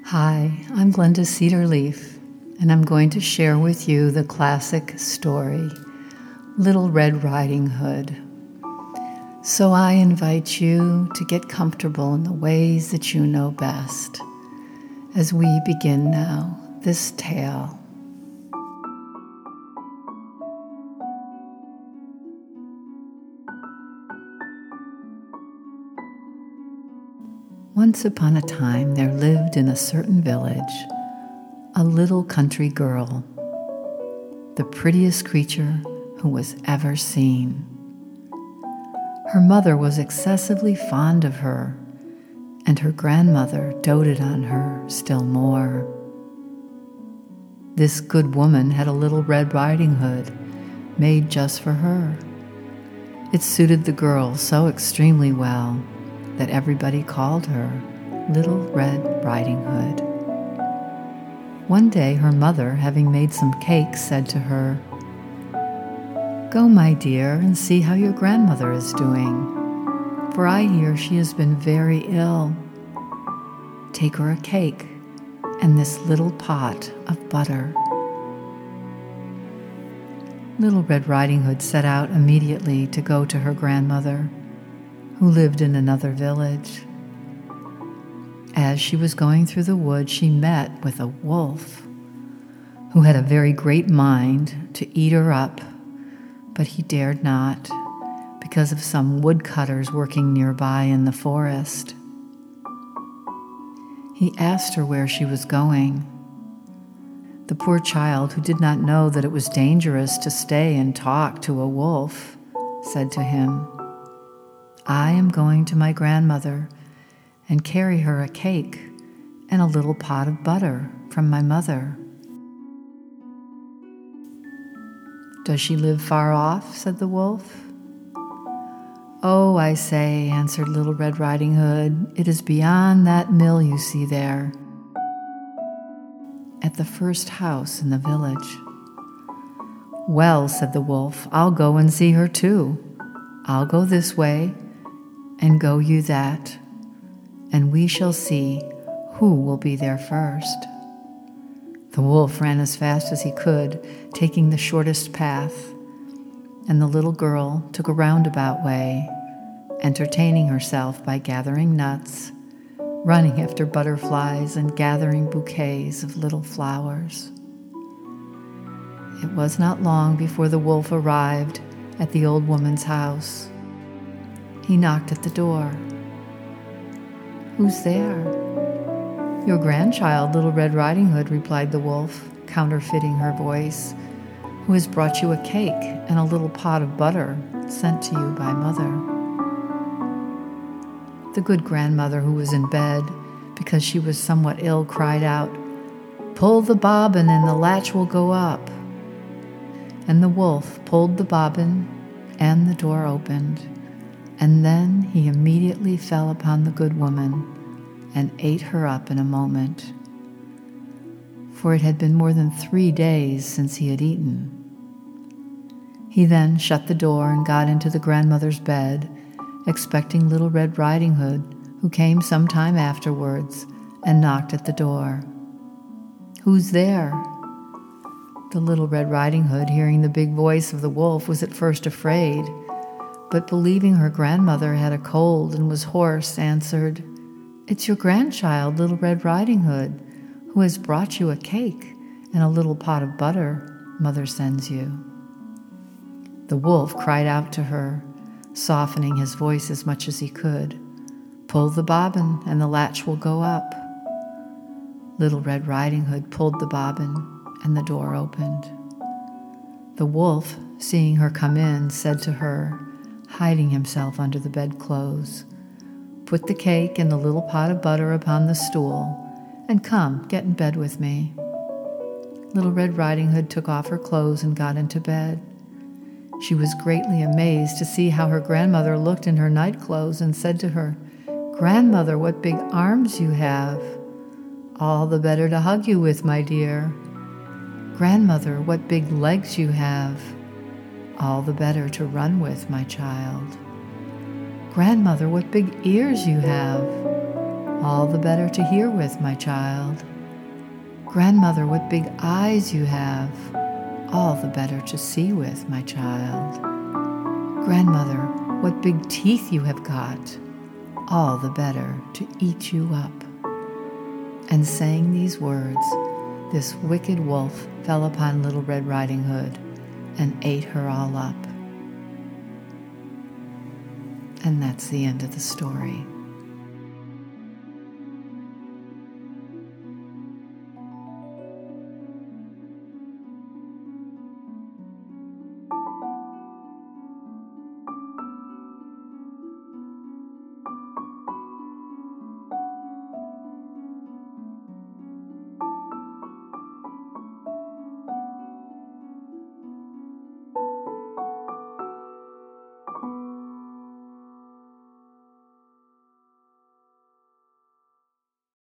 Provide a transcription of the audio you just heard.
Hi, I'm Glenda Cedarleaf, and I'm going to share with you the classic story, Little Red Riding Hood. So I invite you to get comfortable in the ways that you know best as we begin now this tale. Once upon a time, there lived in a certain village a little country girl, the prettiest creature who was ever seen. Her mother was excessively fond of her, and her grandmother doted on her still more. This good woman had a little Red Riding Hood made just for her. It suited the girl so extremely well that everybody called her Little Red Riding Hood. One day her mother, having made some cakes, said to her, "Go, my dear, and see how your grandmother is doing, for I hear she has been very ill. Take her a cake and this little pot of butter." Little Red Riding Hood set out immediately to go to her grandmother, who lived in another village. As she was going through the wood, she met with a wolf, who had a very great mind to eat her up, but he dared not, because of some woodcutters working nearby in the forest. He asked her where she was going. The poor child, who did not know that it was dangerous to stay and talk to a wolf, said to him, "I am going to my grandmother and carry her a cake and a little pot of butter from my mother." "Does she live far off?" said the wolf. "Oh, I say," answered Little Red Riding Hood, "it is beyond that mill you see there, at the first house in the village." "Well," said the wolf, "I'll go and see her too. I'll go this way, and go you that, and we shall see who will be there first." The wolf ran as fast as he could, taking the shortest path, and the little girl took a roundabout way, entertaining herself by gathering nuts, running after butterflies, and gathering bouquets of little flowers. It was not long before the wolf arrived at the old woman's house. He knocked at the door. "Who's there?" "Your grandchild, Little Red Riding Hood," replied the wolf, counterfeiting her voice, "who has brought you a cake and a little pot of butter sent to you by mother." The good grandmother, who was in bed because she was somewhat ill, cried out, "Pull the bobbin and the latch will go up." And the wolf pulled the bobbin and the door opened, and then he immediately fell upon the good woman and ate her up in a moment, for it had been more than 3 days since he had eaten. He then shut the door and got into the grandmother's bed, expecting Little Red Riding Hood, who came some time afterwards and knocked at the door. "Who's there?" The Little Red Riding Hood, hearing the big voice of the wolf, was at first afraid, but believing her grandmother had a cold and was hoarse, answered, "It's your grandchild, Little Red Riding Hood, who has brought you a cake and a little pot of butter mother sends you." The wolf cried out to her, softening his voice as much as he could, "Pull the bobbin and the latch will go up." Little Red Riding Hood pulled the bobbin and the door opened. The wolf, seeing her come in, said to her, hiding himself under the bedclothes, "Put the cake and the little pot of butter upon the stool, and come, get in bed with me." Little Red Riding Hood took off her clothes and got into bed. She was greatly amazed to see how her grandmother looked in her nightclothes, and said to her, "Grandmother, what big arms you have! All the better to hug you with, my dear." "Grandmother, what big legs you have! All the better to run with, my child." "Grandmother, what big ears you have! All the better to hear with, my child. Grandmother, what big eyes you have. All the better to see with, my child. Grandmother, what big teeth you have got. All the better to eat you up. And saying these words, this wicked wolf fell upon Little Red Riding Hood and ate her all up. And that's the end of the story.